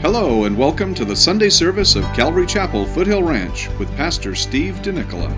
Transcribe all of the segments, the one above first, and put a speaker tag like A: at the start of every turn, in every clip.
A: Hello and welcome to the Sunday service of Calvary Chapel, Foothill Ranch with Pastor Steve DeNicola.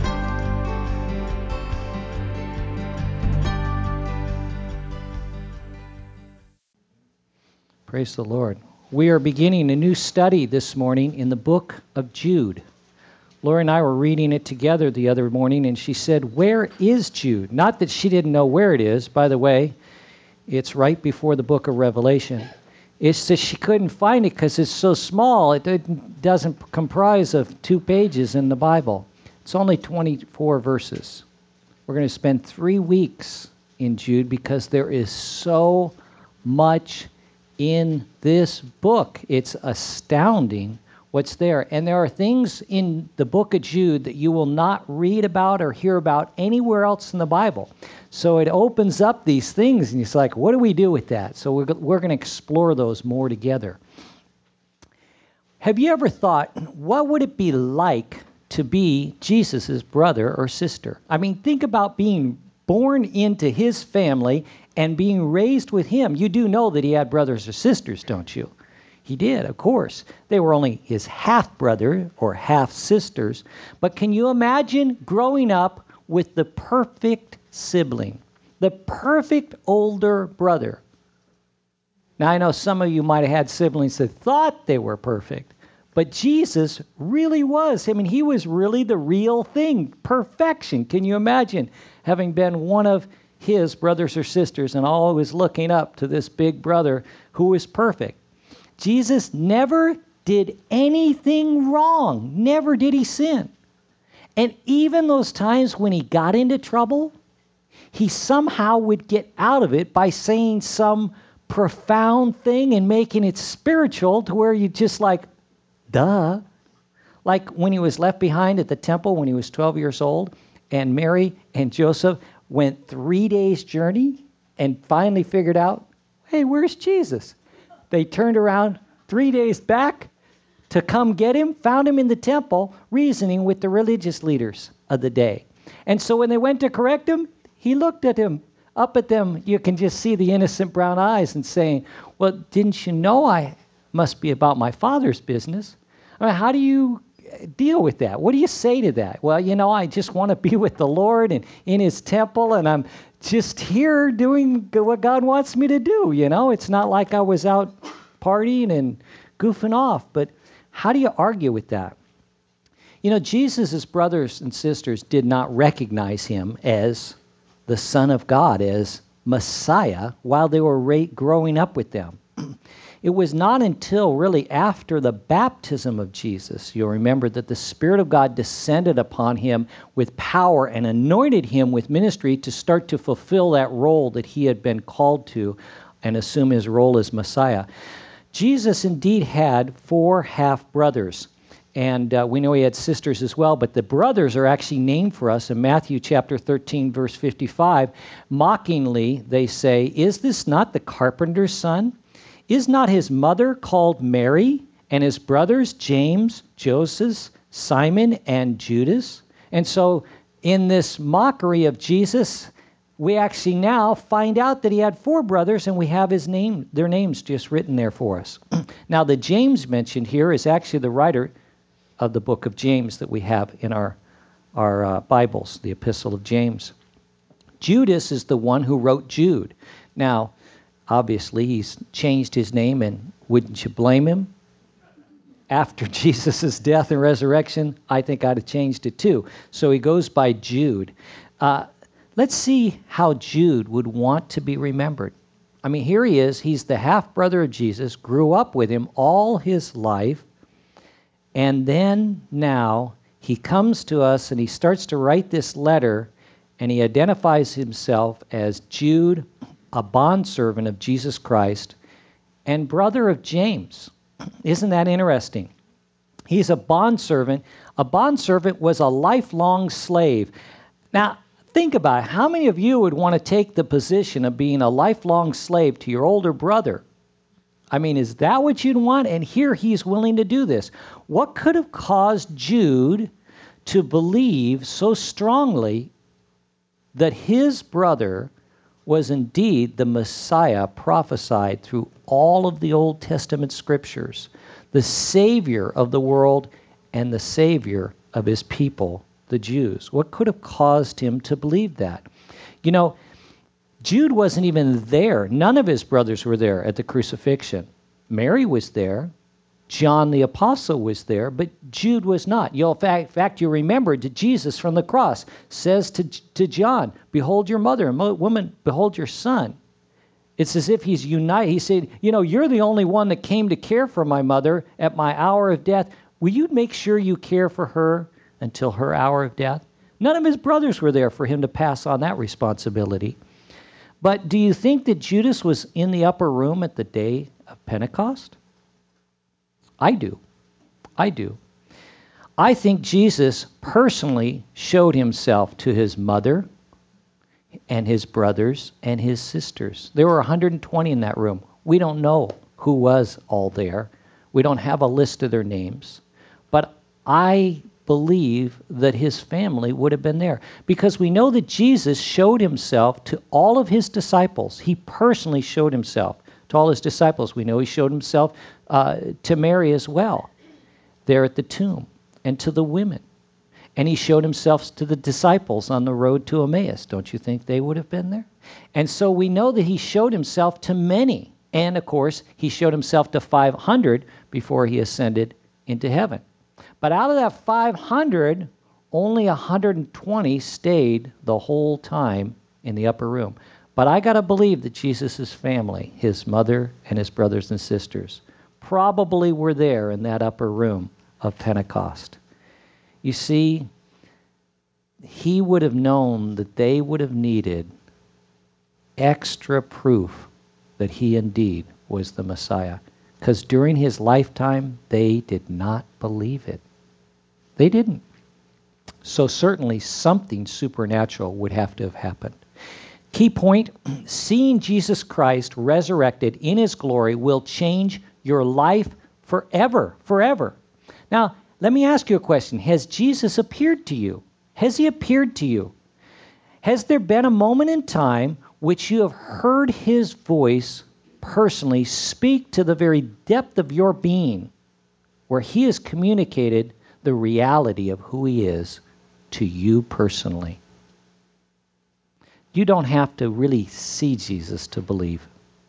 B: Praise the Lord. We are beginning a new study this morning in the book of Jude. Laura and I were reading it together the other morning, and she said, "Where is Jude?" Not that she didn't know where it is. By the way, it's right before the book of Revelation. It's that she couldn't find it because it's so small. It doesn't comprise of 2 pages in the Bible. It's only 24 verses. We're going to spend 3 weeks in Jude because there is so much in this book. It's astounding what's there. And there are things in the book of Jude that you will not read about or hear about anywhere else in the Bible. So it opens up these things, and it's like, what do we do with that? So we're going to explore those more together. Have you ever thought, what would it be like to be Jesus' brother or sister? I mean, think about being born into his family and being raised with him. You do know that he had brothers or sisters, don't you? He did, of course. They were only his half-brother or half-sisters. But can you imagine growing up with the perfect sibling, the perfect older brother? Now, I know some of you might have had siblings that thought they were perfect, but Jesus really was. I mean, he was really the real thing, perfection. Can you imagine having been one of his brothers or sisters and always looking up to this big brother who was perfect? Jesus never did anything wrong. Never did he sin. And even those times when he got into trouble, he somehow would get out of it by saying some profound thing and making it spiritual to where you just like, duh. Like when he was left behind at the temple when he was 12 years old, and Mary and Joseph went 3 days' journey and finally figured out, hey, where's Jesus? They turned around 3 days back to come get him, found him in the temple, reasoning with the religious leaders of the day. And so when they went to correct him, he looked at him, up at them. You can just see the innocent brown eyes and saying, well, didn't you know I must be about my Father's business? I mean, how do you deal with that? What do you say to that? Well, you know, I just want to be with the Lord and in his temple, and I'm just here doing what God wants me to do, you know? It's not like I was out partying and goofing off, but how do you argue with that? You know, Jesus' brothers and sisters did not recognize him as the Son of God, as Messiah, while they were growing up with them. It was not until really after the baptism of Jesus, you'll remember that the Spirit of God descended upon him with power and anointed him with ministry to start to fulfill that role that he had been called to and assume his role as Messiah. Jesus indeed had 4 half-brothers, and we know he had sisters as well, but the brothers are actually named for us in Matthew chapter 13, verse 55. Mockingly, they say, "Is this not the carpenter's son? Is not his mother called Mary, and his brothers James, Joseph, Simon, and Judas?" And so in this mockery of Jesus, we actually now find out that he had 4 brothers, and we have their names just written there for us. Now, the James mentioned here is actually the writer of the book of James that we have in our Bibles, the Epistle of James. Judas is the one who wrote Jude. Now, obviously, he's changed his name, and wouldn't you blame him? After Jesus' death and resurrection, I think I'd have changed it too. So he goes by Jude. Let's see how Jude would want to be remembered. I mean, here he is. He's the half-brother of Jesus, grew up with him all his life, and then now he comes to us and he starts to write this letter, and he identifies himself as Jude, a bondservant of Jesus Christ, and brother of James. Isn't that interesting? He's a bondservant. A bondservant was a lifelong slave. Now, think about it. How many of you would want to take the position of being a lifelong slave to your older brother? I mean, is that what you'd want? And here he's willing to do this. What could have caused Jude to believe so strongly that his brother was indeed the Messiah prophesied through all of the Old Testament scriptures, the Savior of the world and the Savior of his people, the Jews. What could have caused him to believe that? You know, Jude wasn't even there. None of his brothers were there at the crucifixion. Mary was there. John the Apostle was there, but Jude was not. In fact, you remember that Jesus from the cross says to John, "Behold your mother, and woman, behold your son." It's as if he's united. He said, you're the only one that came to care for my mother at my hour of death. Will you make sure you care for her until her hour of death? None of his brothers were there for him to pass on that responsibility. But do you think that Judas was in the upper room at the day of Pentecost? I do. I think Jesus personally showed himself to his mother and his brothers and his sisters. There were 120 in that room. We don't know who was all there. We don't have a list of their names. But I believe that his family would have been there, because we know that Jesus showed himself to all of his disciples. He personally showed himself to all his disciples. We know he showed himself to Mary as well, there at the tomb, and to the women. And he showed himself to the disciples on the road to Emmaus. Don't you think they would have been there? And so we know that he showed himself to many. And of course, he showed himself to 500 before he ascended into heaven. But out of that 500, only 120 stayed the whole time in the upper room. But I got to believe that Jesus' family, his mother and his brothers and sisters, probably were there in that upper room of Pentecost. You see, he would have known that they would have needed extra proof that he indeed was the Messiah, because during his lifetime, they did not believe it. They didn't. So certainly something supernatural would have to have happened. Key point, seeing Jesus Christ resurrected in his glory will change your life forever, forever. Now, let me ask you a question. Has Jesus appeared to you? Has he appeared to you? Has there been a moment in time which you have heard his voice personally speak to the very depth of your being, where he has communicated the reality of who he is to you personally? You don't have to really see Jesus to believe,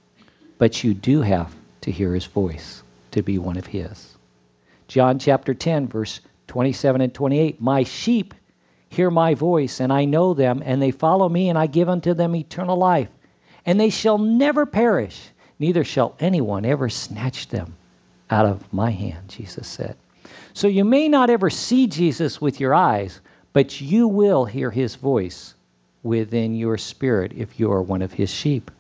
B: but you do have to hear his voice to be one of his. John chapter 10, verse 27 and 28, "My sheep hear my voice, and I know them, and they follow me, and I give unto them eternal life. And they shall never perish, neither shall anyone ever snatch them out of my hand," Jesus said. So you may not ever see Jesus with your eyes, but you will hear his voice within your spirit if you are one of his sheep.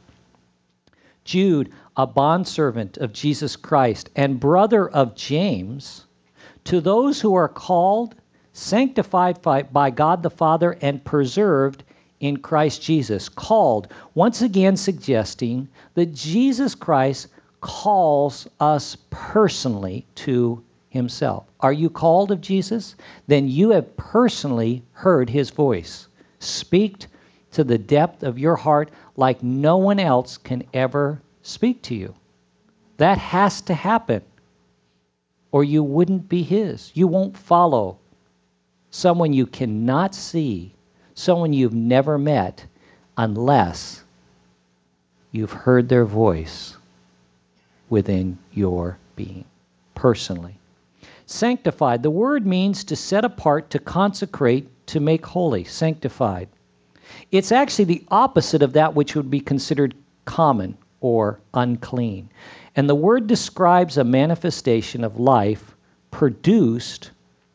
B: Jude, a bondservant of Jesus Christ and brother of James, to those who are called, sanctified by God the Father, and preserved in Christ Jesus. Called, once again suggesting that Jesus Christ calls us personally to himself. Are you called of Jesus? Then you have personally heard his voice speak to the depth of your heart like no one else can ever speak to you. That has to happen, or you wouldn't be his. You won't follow someone you cannot see, someone you've never met, unless you've heard their voice within your being, personally. Sanctified, the word means to set apart, to consecrate, to make holy, sanctified. It's actually the opposite of that which would be considered common or unclean. And the word describes a manifestation of life produced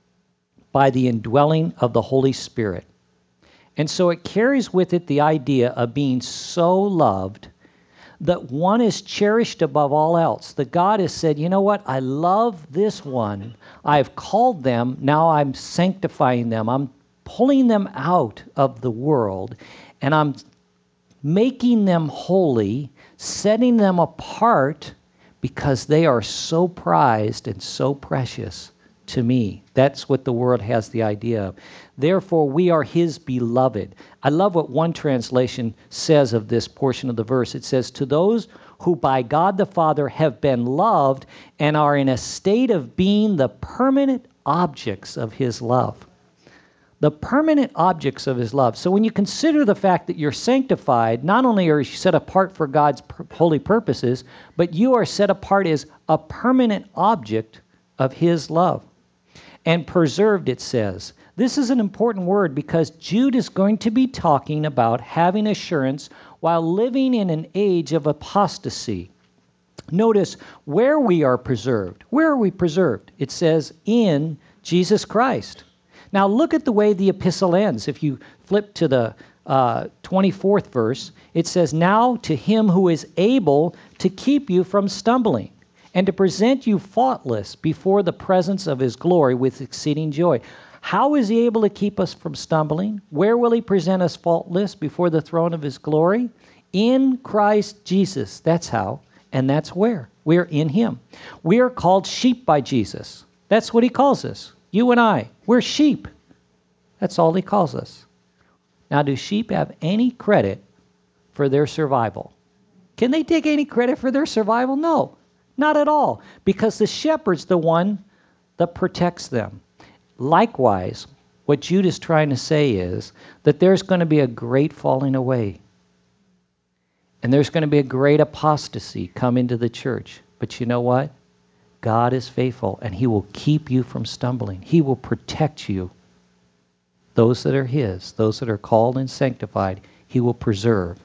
B: by the indwelling of the Holy Spirit. And so it carries with it the idea of being so loved that one is cherished above all else. That God has said, you know what, I love this one. I've called them, now I'm sanctifying them. I'm pulling them out of the world, and I'm making them holy, setting them apart, because they are so prized and so precious to me. That's what the world has the idea of. Therefore, we are his beloved. I love what one translation says of this portion of the verse. It says, to those who by God the Father have been loved and are in a state of being the permanent objects of his love. The permanent objects of his love. So when you consider the fact that you're sanctified, not only are you set apart for God's holy purposes, but you are set apart as a permanent object of his love. And preserved, it says. This is an important word because Jude is going to be talking about having assurance while living in an age of apostasy. Notice where we are preserved. Where are we preserved? It says in Jesus Christ. Now look at the way the epistle ends. If you flip to the 24th verse, it says, now to him who is able to keep you from stumbling and to present you faultless before the presence of his glory with exceeding joy. How is he able to keep us from stumbling? Where will he present us faultless before the throne of his glory? In Christ Jesus. That's how, and that's where. We're in him. We are called sheep by Jesus. That's what he calls us. You and I, we're sheep. That's all he calls us. Now, do sheep have any credit for their survival? Can they take any credit for their survival? No, not at all, because the shepherd's the one that protects them. Likewise, what Jude is trying to say is that there's going to be a great falling away. And there's going to be a great apostasy come into the church. But you know what? God is faithful, and he will keep you from stumbling. He will protect you. Those that are his, those that are called and sanctified, he will preserve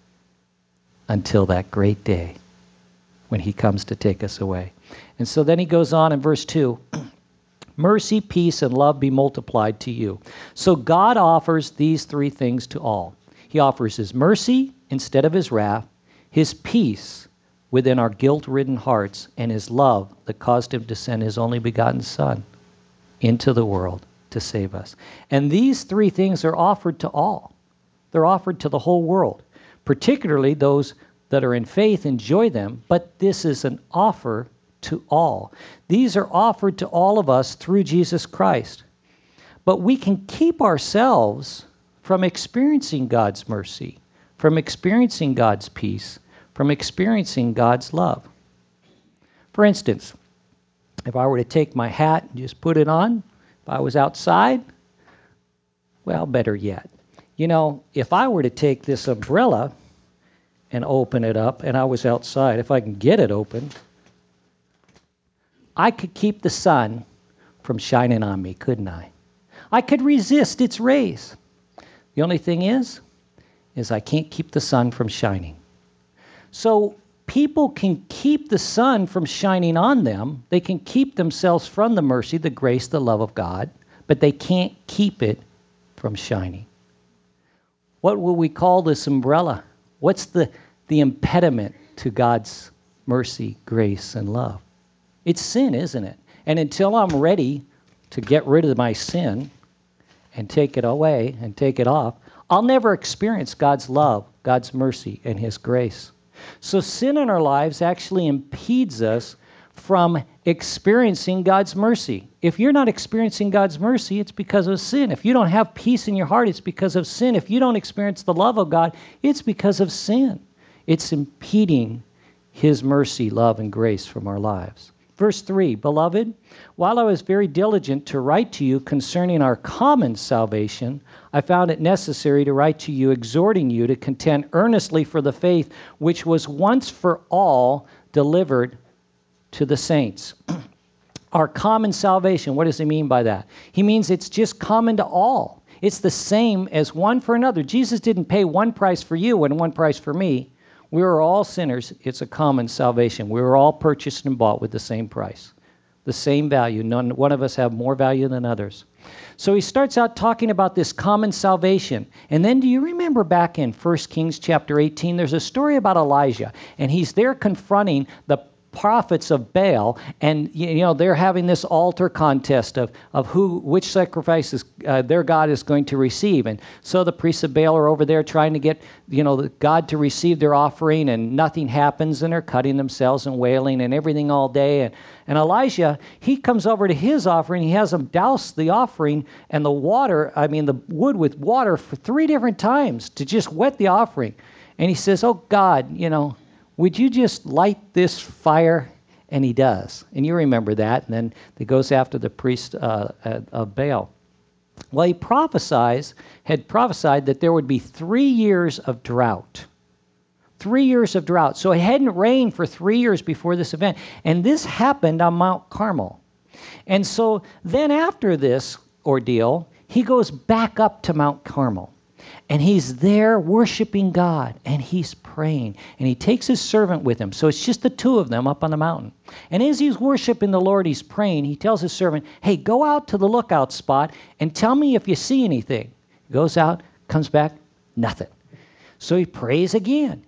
B: until that great day when he comes to take us away. And so then he goes on in verse 2, mercy, peace, and love be multiplied to you. So God offers these three things to all. He offers his mercy instead of his wrath, his peace within our guilt-ridden hearts, and his love that caused him to send his only begotten Son into the world to save us. And these three things are offered to all. They're offered to the whole world. Particularly those that are in faith enjoy them, but this is an offer to all. These are offered to all of us through Jesus Christ. But we can keep ourselves from experiencing God's mercy, from experiencing God's peace, from experiencing God's love. For instance, if I were to take my hat and just put it on, if I was outside, well, better yet. You know, if I were to take this umbrella and open it up and I was outside, if I can get it open, I could keep the sun from shining on me, couldn't I? I could resist its rays. The only thing is I can't keep the sun from shining. So people can keep the sun from shining on them. They can keep themselves from the mercy, the grace, the love of God, but they can't keep it from shining. What will we call this umbrella? What's the impediment to God's mercy, grace, and love? It's sin, isn't it? And until I'm ready to get rid of my sin and take it away and take it off, I'll never experience God's love, God's mercy, and his grace. So sin in our lives actually impedes us from experiencing God's mercy. If you're not experiencing God's mercy, it's because of sin. If you don't have peace in your heart, it's because of sin. If you don't experience the love of God, it's because of sin. It's impeding his mercy, love, and grace from our lives. Verse 3, Beloved, while I was very diligent to write to you concerning our common salvation, I found it necessary to write to you, exhorting you to contend earnestly for the faith which was once for all delivered to the saints. Our common salvation, what does he mean by that? He means it's just common to all. It's the same as one for another. Jesus didn't pay one price for you and one price for me. We were all sinners. It's a common salvation. We were all purchased and bought with the same price, the same value. One of us have more value than others. So he starts out talking about this common salvation. And then do you remember back in 1 Kings chapter 18, there's a story about Elijah, and he's there confronting the prophets of Baal, and they're having this altar contest of which sacrifices their God is going to receive. And so the priests of Baal are over there trying to get God to receive their offering, and nothing happens, and they're cutting themselves and wailing and everything all day. And Elijah, he comes over to his offering. He has them douse the offering and the wood with water for 3 different times to just wet the offering. And he says, "Oh God, would you just light this fire?" And he does. And you remember that. And then he goes after the priest of Baal. Well, he had prophesied that there would be 3 years of drought. 3 years of drought. So it hadn't rained for 3 years before this event. And this happened on Mount Carmel. And so then after this ordeal, he goes back up to Mount Carmel. And he's there worshiping God, and he's praying, and he takes his servant with him. So it's just the 2 of them up on the mountain. And as he's worshiping the Lord, he's praying, he tells his servant, "Hey, go out to the lookout spot and tell me if you see anything." He goes out, comes back, nothing. So he prays again.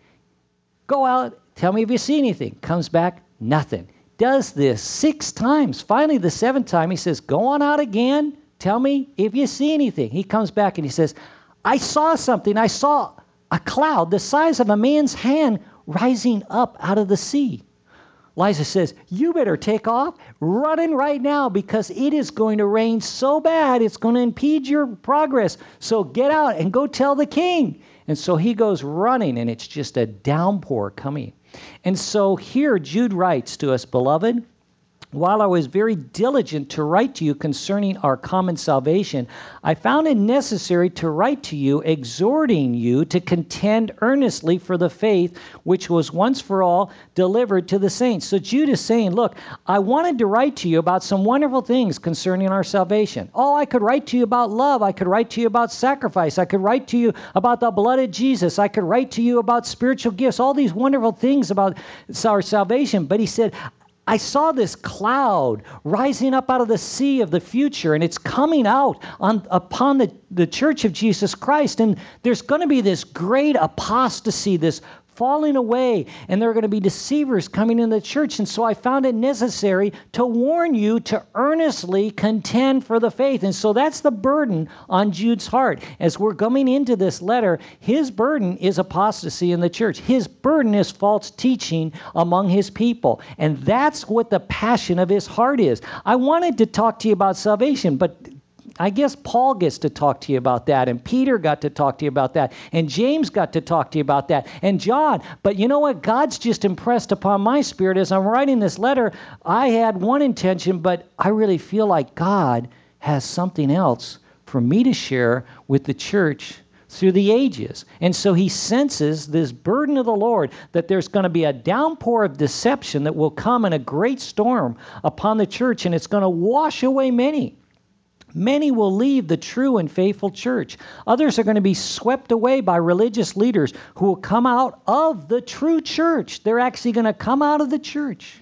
B: "Go out, tell me if you see anything." Comes back, nothing. Does this 6 times. Finally, the 7th time, he says, "Go on out again, tell me if you see anything." He comes back and he says, "I saw something. I saw a cloud the size of a man's hand rising up out of the sea." Elijah says, "You better take off, running right now, because it is going to rain so bad it's going to impede your progress. So get out and go tell the king." And so he goes running, and it's just a downpour coming. And so here Jude writes to us, "Beloved, while I was very diligent to write to you concerning our common salvation, I found it necessary to write to you, exhorting you to contend earnestly for the faith which was once for all delivered to the saints." So Jude is saying, look, I wanted to write to you about some wonderful things concerning our salvation. Oh, I could write to you about love. I could write to you about sacrifice. I could write to you about the blood of Jesus. I could write to you about spiritual gifts, all these wonderful things about our salvation. But he said, I saw this cloud rising up out of the sea of the future, and it's coming out upon the church of Jesus Christ. And there's going to be this great apostasy, this falling away, and there are going to be deceivers coming in the church. And so I found it necessary to warn you to earnestly contend for the faith. And so that's the burden on Jude's heart. As we're coming into this letter, his burden is apostasy in the church. His burden is false teaching among his people. And that's what the passion of his heart is. I wanted to talk to you about salvation, but I guess Paul gets to talk to you about that, and Peter got to talk to you about that, and James got to talk to you about that, and John. But you know what? God's just impressed upon my spirit as I'm writing this letter. I had one intention, but I really feel like God has something else for me to share with the church through the ages. And so he senses this burden of the Lord, that there's going to be a downpour of deception that will come in a great storm upon the church, and it's going to wash away many. Many will leave the true and faithful church. Others are going to be swept away by religious leaders who will come out of the true church. They're actually going to come out of the church.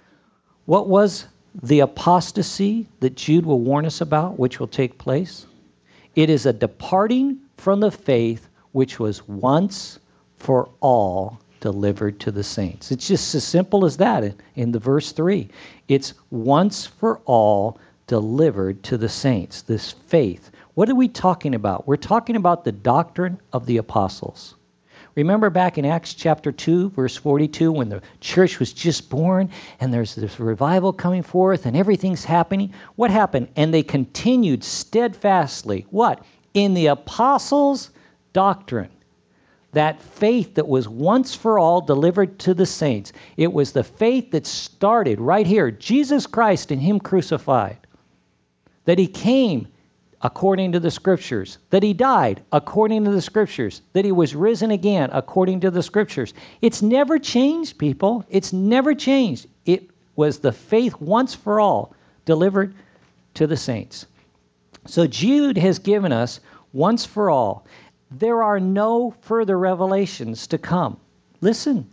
B: What was the apostasy that Jude will warn us about, which will take place? It is a departing from the faith which was once for all delivered to the saints. It's just as simple as that in the verse 3. It's once for all delivered to the saints, this faith. What are we talking about? We're talking about the doctrine of the apostles. Remember back in Acts chapter 2, verse 42, when the church was just born and there's this revival coming forth and everything's happening? What happened? And they continued steadfastly. What? In the apostles' doctrine. That faith that was once for all delivered to the saints. It was the faith that started right here. Jesus Christ and him crucified. That he came according to the Scriptures, that he died according to the Scriptures, that he was risen again according to the Scriptures. It's never changed, people. It's never changed. It was the faith once for all delivered to the saints. So Jude has given us once for all. There are no further revelations to come. Listen,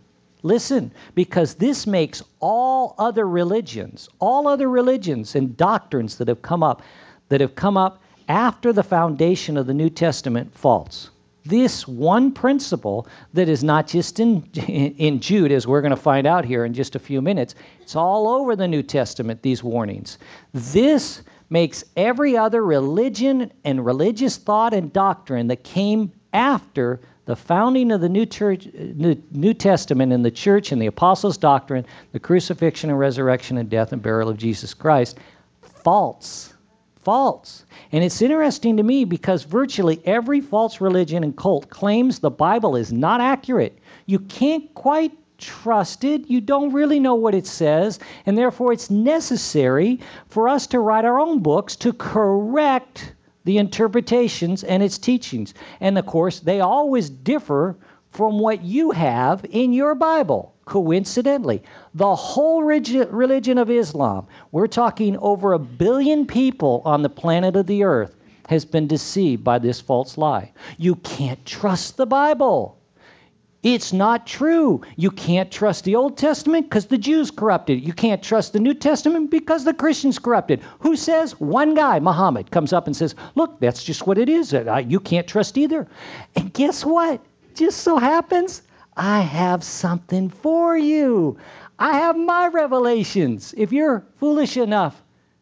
B: because this makes all other religions and doctrines that have come up after the foundation of the New Testament false. this one principle that is not just in Jude, as we're going to find out here in just a few minutes. It's all over the New Testament, these warnings. This makes every other religion and religious thought and doctrine that came after the founding of the New Testament in the church and the apostles' doctrine, the crucifixion and resurrection and death and burial of Jesus Christ, false. False. And it's interesting to me because virtually every false religion and cult claims the Bible is not accurate. You can't quite trust it. You don't really know what it says. And therefore, it's necessary for us to write our own books to correct the interpretations and its teachings. And of course, they always differ from what you have in your Bible. Coincidentally, the whole religion of Islam, we're talking over 1 billion people on the planet of the earth, has been deceived by this false lie. You can't trust the Bible. It's not true. You can't trust the Old Testament because the Jews corrupted it. You can't trust the New Testament because the Christians corrupted. Who says? One guy, Muhammad, comes up and says, look, that's just what it is. You can't trust either. And guess what? Just so happens, I have something for you. I have my revelations. If you're foolish enough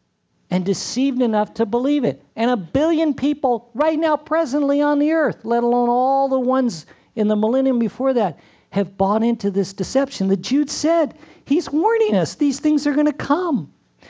B: and deceived enough to believe it. And 1 billion people right now presently on the earth, let alone all the ones in the millennium before that, have bought into this deception. The Jude said, he's warning us, these things are going to come.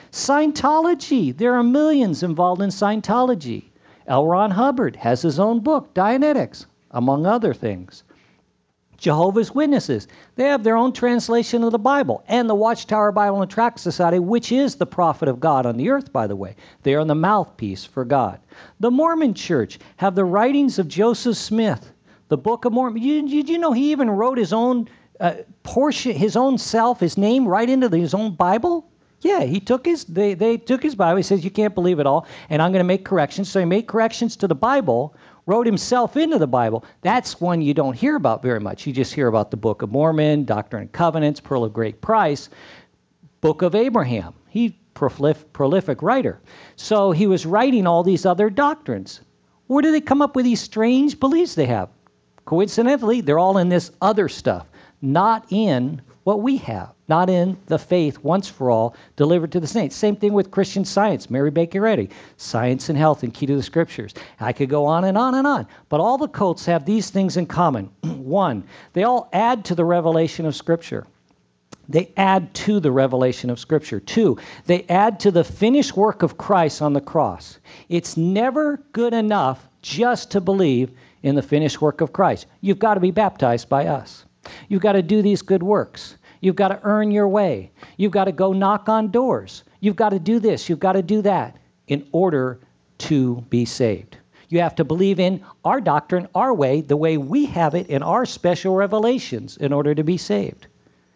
B: Scientology, there are millions involved in Scientology. L. Ron Hubbard has his own book, Dianetics, among other things. Jehovah's Witnesses, they have their own translation of the Bible, and the Watchtower Bible and Tract Society, which is the prophet of God on the earth, by the way. They are the mouthpiece for God. The Mormon Church have the writings of Joseph Smith, the Book of Mormon. Did you know he even wrote his own portion, his own self, his name right into his own Bible? Yeah, he took they took his Bible. He says, you can't believe it all, and I'm going to make corrections. So he made corrections to the Bible, wrote himself into the Bible. That's one you don't hear about very much. You just hear about the Book of Mormon, Doctrine and Covenants, Pearl of Great Price, Book of Abraham. He's prolific writer. So he was writing all these other doctrines. Where do they come up with these strange beliefs they have? Coincidentally, they're all in this other stuff, not in what we have, not in the faith once for all delivered to the saints. Same thing with Christian Science, Mary Baker Eddy, Science and Health and Key to the Scriptures. I could go on and on and on. But all the cults have these things in common. One, they all add to the revelation of Scripture. They add to the revelation of Scripture. Two, they add to the finished work of Christ on the cross. It's never good enough just to believe in the finished work of Christ. You've got to be baptized by us. You've got to do these good works. You've got to earn your way. You've got to go knock on doors. You've got to do this. You've got to do that in order to be saved. You have to believe in our doctrine, our way, the way we have it in our special revelations in order to be saved.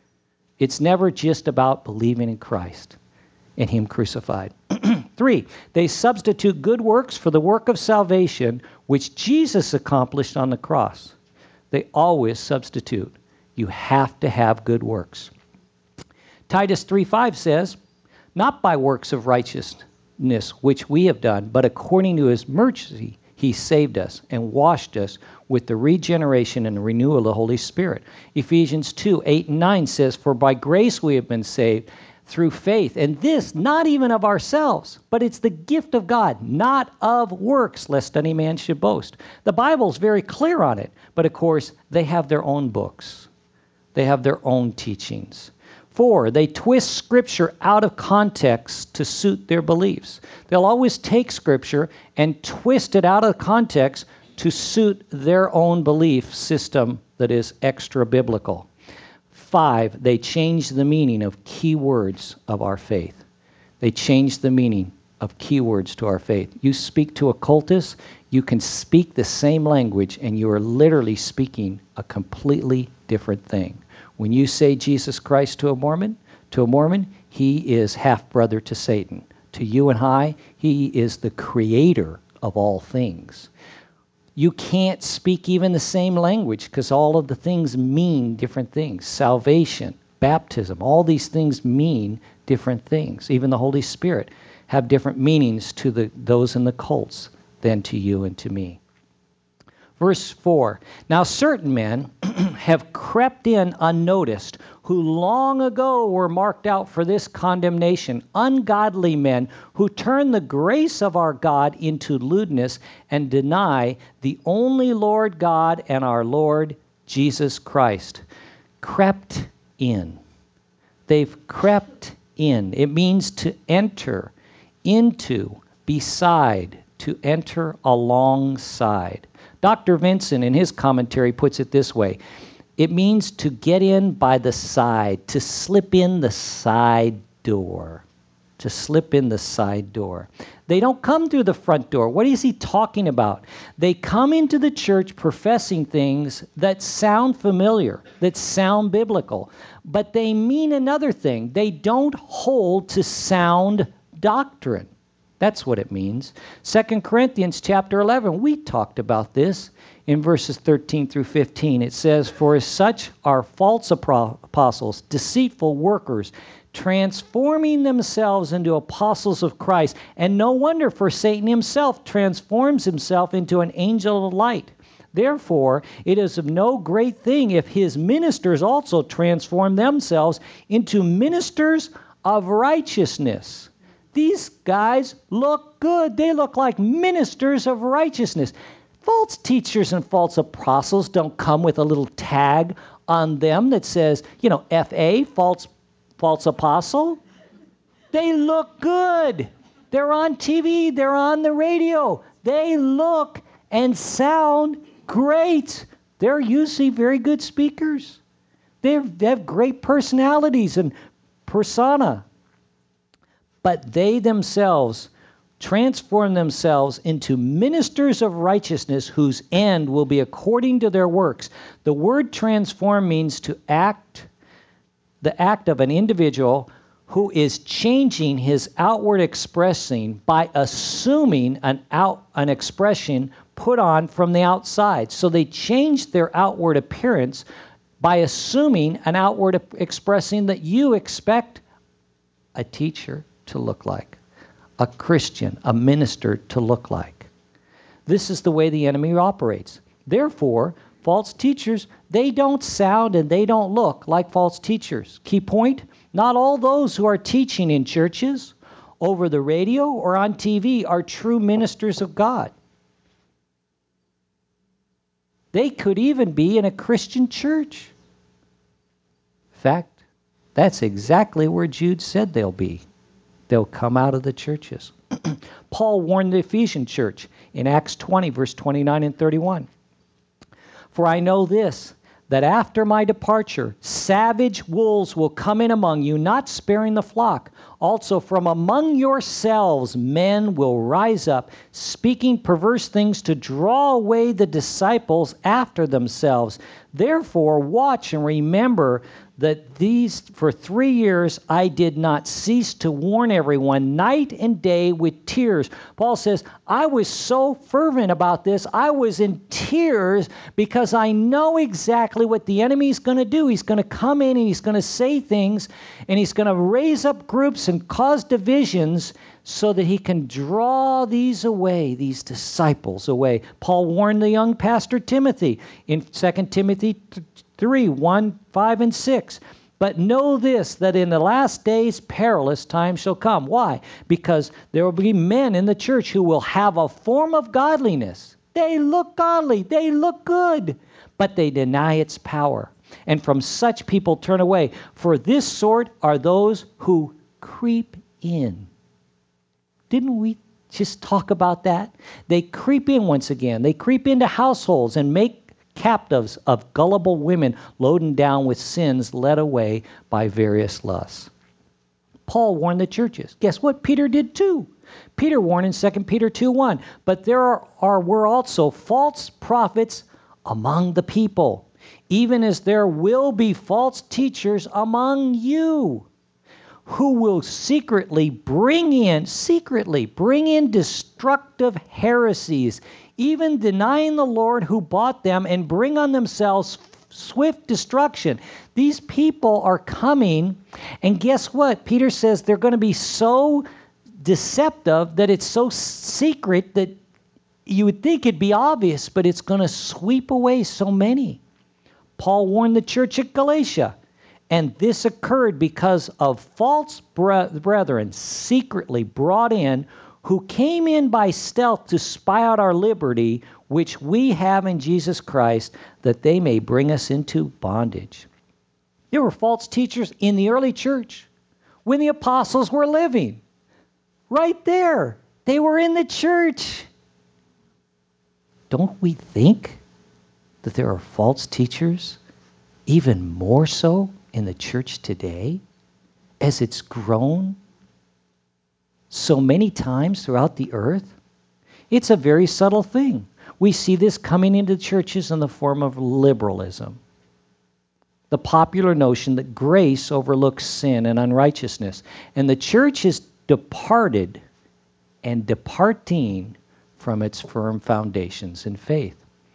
B: It's never just about believing in Christ and Him crucified. 3, they substitute good works for the work of salvation, which Jesus accomplished on the cross. They always substitute. You have to have good works. Titus 3:5 says, not by works of righteousness which we have done, but according to His mercy, He saved us and washed us with the regeneration and renewal of the Holy Spirit. Ephesians 2:8 and 9 says, for by grace we have been saved through faith, and this not even of ourselves, but it's the gift of God, not of works, lest any man should boast. The Bible's very clear on it, but of course, they have their own books. They have their own teachings. 4, they twist Scripture out of context to suit their beliefs. They'll always take Scripture and twist it out of context to suit their own belief system that is extra-biblical. 5, they change the meaning of key words of our faith. They change the meaning of key words to our faith. You speak to a cultist, you can speak the same language, and you are literally speaking a completely different thing. When you say Jesus Christ to a Mormon, he is half-brother to Satan. To you and I, he is the creator of all things. You can't speak even the same language because all of the things mean different things. Salvation, baptism, all these things mean different things. Even the Holy Spirit have different meanings to those in the cults than to you and to me. Verse 4, now certain men have crept in unnoticed, who long ago were marked out for this condemnation, ungodly men who turn the grace of our God into lewdness and deny the only Lord God and our Lord Jesus Christ. Crept in. They've crept in. It means to enter into, beside, to enter alongside. Dr. Vincent, in his commentary, puts it this way. It means to get in by the side, to slip in the side door. To slip in the side door. They don't come through the front door. What is he talking about? They come into the church professing things that sound familiar, that sound biblical, but they mean another thing. They don't hold to sound doctrine. That's what it means. 2 Corinthians chapter 11, we talked about this in verses 13 through 15. It says, for as such are false apostles, deceitful workers, transforming themselves into apostles of Christ. And no wonder, for Satan himself transforms himself into an angel of light. Therefore, it is of no great thing if his ministers also transform themselves into ministers of righteousness. These guys look good. They look like ministers of righteousness. False teachers and false apostles don't come with a little tag on them that says, F.A., false apostle. They look good. They're on TV. They're on the radio. They look and sound great. They're usually very good speakers. They have great personalities and persona. But they themselves transform themselves into ministers of righteousness whose end will be according to their works. The word transform means to act, the act of an individual who is changing his outward expressing by assuming an expression put on from the outside. So they change their outward appearance by assuming an outward expressing that you expect a teacher to look like, a Christian, a minister to look like. This is the way the enemy operates. Therefore, false teachers, they don't sound and they don't look like false teachers. Key point, not all those who are teaching in churches, over the radio, or on TV are true ministers of God. They could even be in a Christian church. In fact, that's exactly where Jude said they'll be. They'll come out of the churches. Paul warned the Ephesian church in Acts 20, verse 29 and 31. For I know this, that after my departure, savage wolves will come in among you, not sparing the flock. Also from among yourselves men will rise up, speaking perverse things to draw away the disciples after themselves. Therefore watch and remember that for 3 years I did not cease to warn everyone night and day with tears. Paul says, I was so fervent about this. I was in tears because I know exactly what the enemy's going to do. He's going to come in and he's going to say things and he's going to raise up groups and cause divisions so that he can draw these away, these disciples away. Paul warned the young pastor Timothy in 2 Timothy 3, 1, 5, and 6. But know this, that in the last days perilous times shall come. Why? Because there will be men in the church who will have a form of godliness. They look godly, they look good, but they deny its power. And from such people turn away. For this sort are those who creep in. Didn't we just talk about that? They creep in once again. They creep into households and make captives of gullible women loaded down with sins led away by various lusts. Paul warned the churches. Guess what? Peter did too. Peter warned in 2 Peter 2:1. But there were also false prophets among the people, even as there will be false teachers among you, who will secretly bring in destructive heresies, even denying the Lord who bought them, and bring on themselves swift destruction. These people are coming, and guess what? Peter says they're going to be so deceptive that it's so secret that You would think it'd be obvious, but it's going to sweep away so many. Paul warned the church at Galatia, and this occurred because of false brethren secretly brought in, who came in by stealth to spy out our liberty, which we have in Jesus Christ, that they may bring us into bondage. There were false teachers in the early church when the apostles were living. Right there. They were in the church. Don't we think that there are false teachers even more so in the church today as it's grown so many times throughout the earth? It's a very subtle thing. We see this coming into churches in the form of liberalism. The popular notion that grace overlooks sin and unrighteousness. And the church has departed and departing from its firm foundations in faith.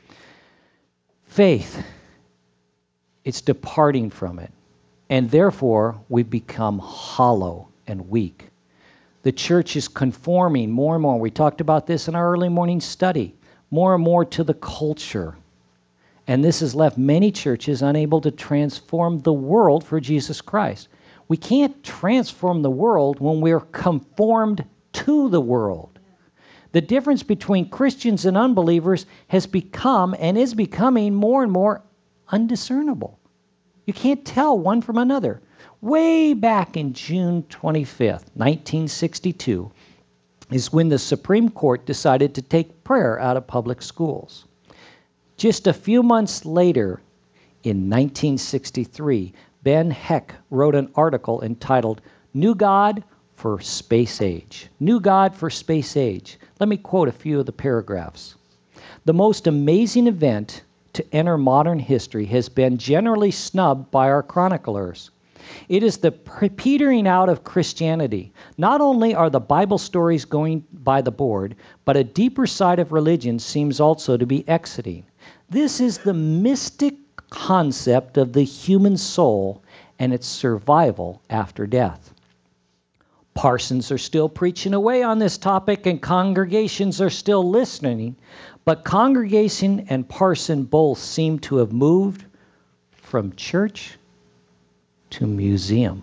B: Faith, it's departing from it. And therefore, we become hollow and weak. The church is conforming more and more. We talked about this in our early morning study. More and more to the culture. And this has left many churches unable to transform the world for Jesus Christ. We can't transform the world when we're conformed to the world. The difference between Christians and unbelievers has become and is becoming more and more undiscernible. You can't tell one from another. Way back in June 25th, 1962, is when the Supreme Court decided to take prayer out of public schools. Just a few months later, in 1963, Ben Heck wrote an article entitled New God for Space Age. New God for Space Age. Let me quote a few of the paragraphs. The most amazing event to enter modern history has been generally snubbed by our chroniclers. It is the petering out of Christianity. Not only are the Bible stories going by the board, but a deeper side of religion seems also to be exiting. This is the mystic concept of the human soul and its survival after death. Parsons are still preaching away on this topic, and congregations are still listening, but congregation and parson both seem to have moved from church to museum.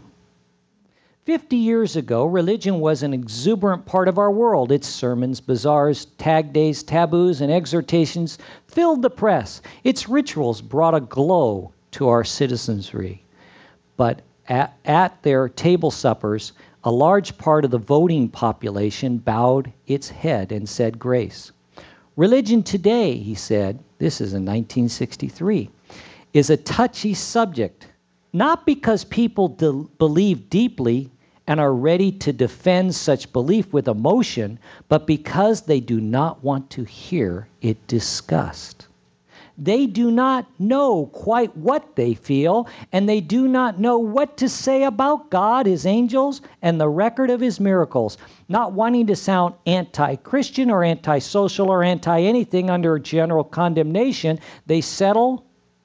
B: 50 years ago, religion was an exuberant part of our world. Its sermons, bazaars, tag days, taboos, and exhortations filled the press. Its rituals brought a glow to our citizenry. But at their table suppers, a large part of the voting population bowed its head and said grace. Religion today, he said, this is in 1963, is a touchy subject, not because people believe deeply and are ready to defend such belief with emotion, but because they do not want to hear it discussed. They do not know quite what they feel, and they do not know what to say about God, his angels, and the record of his miracles. Not wanting to sound anti-Christian or anti-social or anti-anything under general condemnation, they settle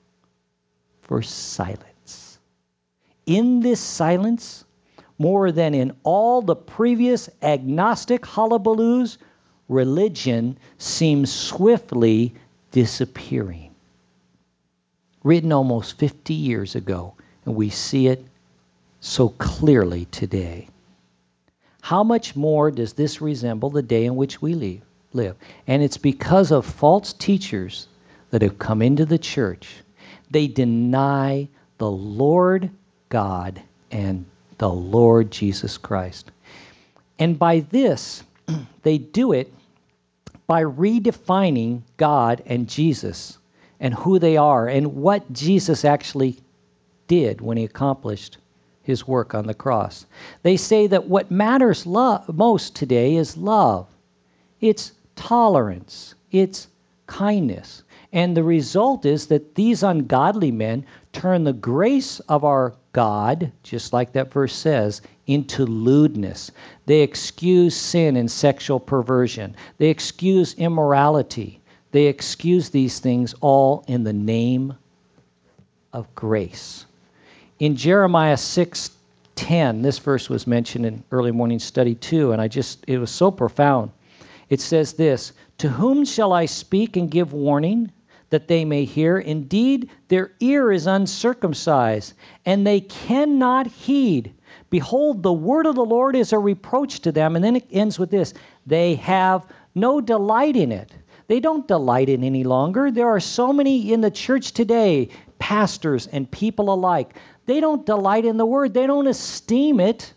B: for silence. In this silence, more than in all the previous agnostic hullabaloos, religion seems swiftly disappearing. Written almost 50 years ago, and we see it so clearly today. How much more does this resemble the day in which we live? And it's because of false teachers that have come into the church. They deny the Lord God and the Lord Jesus Christ. And by this, they do it by redefining God and Jesus and who they are and what Jesus actually did when he accomplished his work on the cross. They say that what matters most today is love. It's tolerance. It's kindness. And the result is that these ungodly men turn the grace of our God, just like that verse says, into lewdness. They excuse sin and sexual perversion. They excuse immorality. They excuse these things all in the name of grace. In Jeremiah 6:10, this verse was mentioned in early morning study too, and it was so profound. It says this, To whom shall I speak and give warning, that they may hear? Indeed, their ear is uncircumcised, and they cannot heed. Behold, the word of the Lord is a reproach to them. And then it ends with this: they have no delight in it. They don't delight in it any longer. There are so many in the church today, pastors and people alike. They don't delight in the word. They don't esteem it.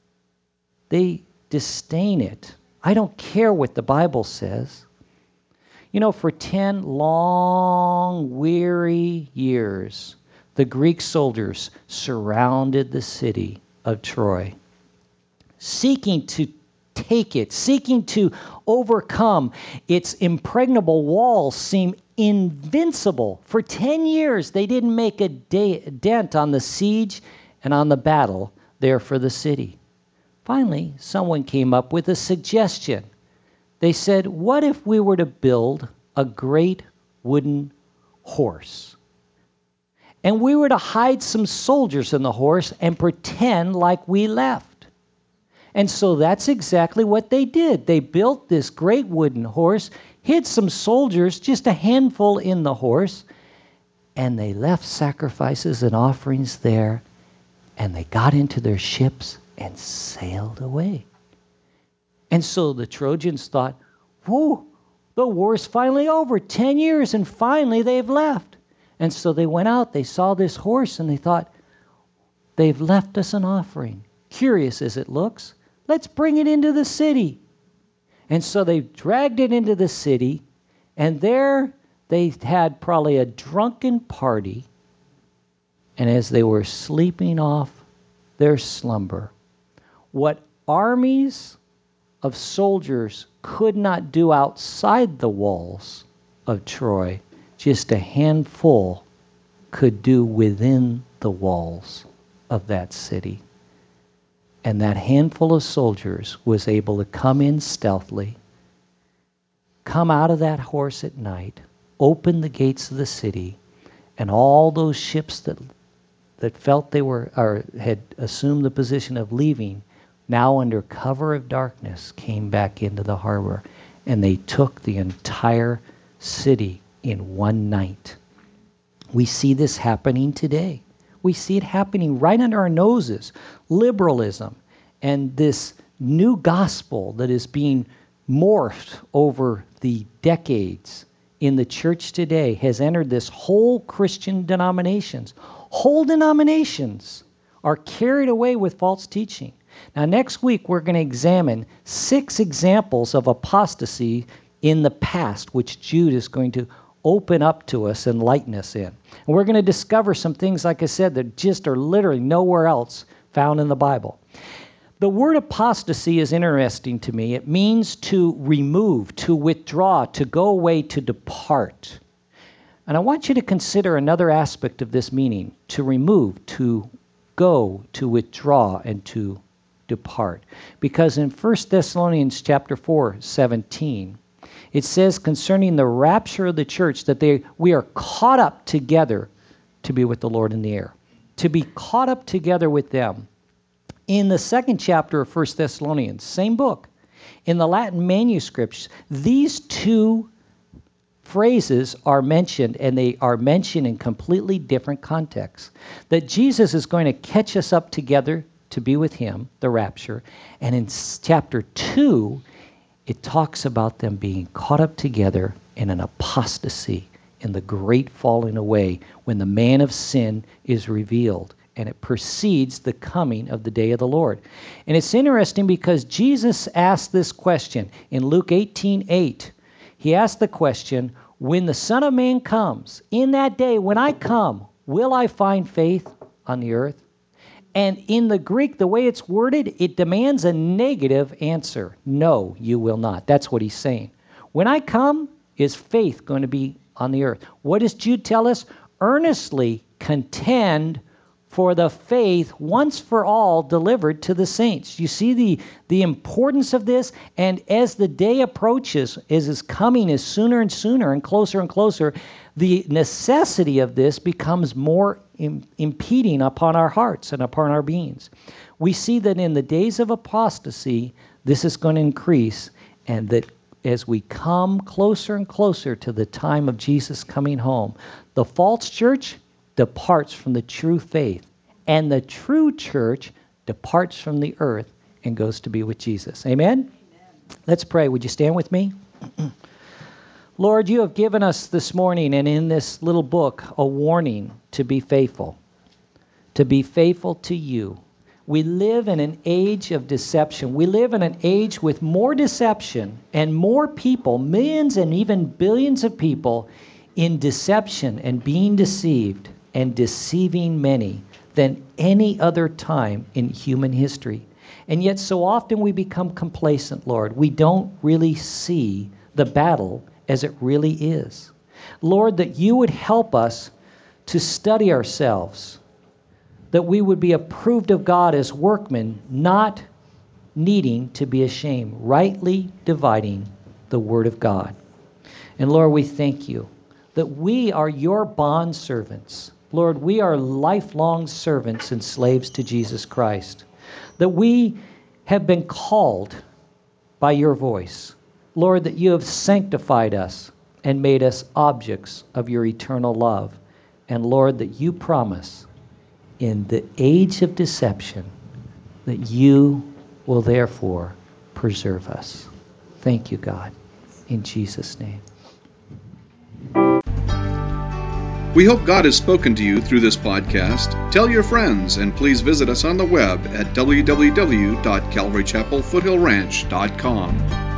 B: They disdain it. I don't care what the Bible says. You know, for 10 long, weary years, the Greek soldiers surrounded the city of Troy, seeking to take it, seeking to overcome. Its impregnable walls seem invincible. For 10 years, they didn't make a dent on the siege and on the battle there for the city. Finally, someone came up with a suggestion. They said, what if we were to build a great wooden horse? And we were to hide some soldiers in the horse and pretend like we left. And so that's exactly what they did. They built this great wooden horse, hid some soldiers, just a handful in the horse, and they left sacrifices and offerings there, and they got into their ships and sailed away. And so the Trojans thought, whoa, the war's finally over, 10 years, and finally they've left. And so they went out, they saw this horse, and they thought, they've left us an offering. Curious as it looks, let's bring it into the city. And so they dragged it into the city, and there they had probably a drunken party. And as they were sleeping off their slumber, what armies of soldiers could not do outside the walls of Troy, just a handful could do within the walls of that city. And that handful of soldiers was able to come in stealthily, come out of that horse at night, open the gates of the city, and all those ships that felt they were, or had assumed the position of leaving, now under cover of darkness, came back into the harbor, and they took the entire city in one night. We see this happening today. We see it happening right under our noses. Liberalism and this new gospel that is being morphed over the decades in the church today has entered this whole Christian denominations. Whole denominations are carried away with false teaching. Now, next week, we're going to examine 6 examples of apostasy in the past, which Jude is going to open up to us and enlighten us in. And we're going to discover some things, like I said, that just are literally nowhere else found in the Bible. The word apostasy is interesting to me. It means to remove, to withdraw, to go away, to depart. And I want you to consider another aspect of this meaning: to remove, to go, to withdraw, and to depart. Because in 1 Thessalonians chapter 4:17, it says concerning the rapture of the church that we are caught up together to be with the Lord in the air. To be caught up together with them. In the 2nd chapter of 1 Thessalonians, same book, in the Latin manuscripts, these 2 phrases are mentioned, and they are mentioned in completely different contexts. That Jesus is going to catch us up together to be with him, the rapture. And in chapter 2, it talks about them being caught up together in an apostasy, in the great falling away, when the man of sin is revealed. And it precedes the coming of the day of the Lord. And it's interesting because Jesus asked this question in Luke 18:8. He asked the question, when the Son of Man comes, in that day when I come, will I find faith on the earth? And in the Greek, the way it's worded, it demands a negative answer. No, you will not. That's what he's saying. When I come, is faith going to be on the earth? What does Jude tell us? Earnestly contend for the faith once for all delivered to the saints. You see the importance of this, and as the day approaches, as is coming is sooner and sooner and closer, the necessity of this becomes more impeding upon our hearts and upon our beings. We see that in the days of apostasy, this is going to increase, and that as we come closer and closer to the time of Jesus coming home, the false church departs from the true faith, and the true church departs from the earth and goes to be with Jesus. Amen? Let's pray. Would you stand with me? Lord, you have given us this morning and in this little book a warning to be faithful to you. We live in an age of deception. We live in an age with more deception and more people, millions and even billions of people in deception and being deceived and deceiving many than any other time in human history. And yet so often we become complacent, Lord. We don't really see the battle as it really is. Lord, that you would help us to study ourselves, that we would be approved of God as workmen, not needing to be ashamed, rightly dividing the word of God. And Lord, we thank you that we are your bond servants. Lord, we are lifelong servants and slaves to Jesus Christ, that we have been called by your voice. Lord, that you have sanctified us and made us objects of your eternal love. And Lord, that you promise in the age of deception that you will therefore preserve us. Thank you, God. In Jesus' name.
A: We hope God has spoken to you through this podcast. Tell your friends, and please visit us on the web at www.calvarychapelfoothillranch.com.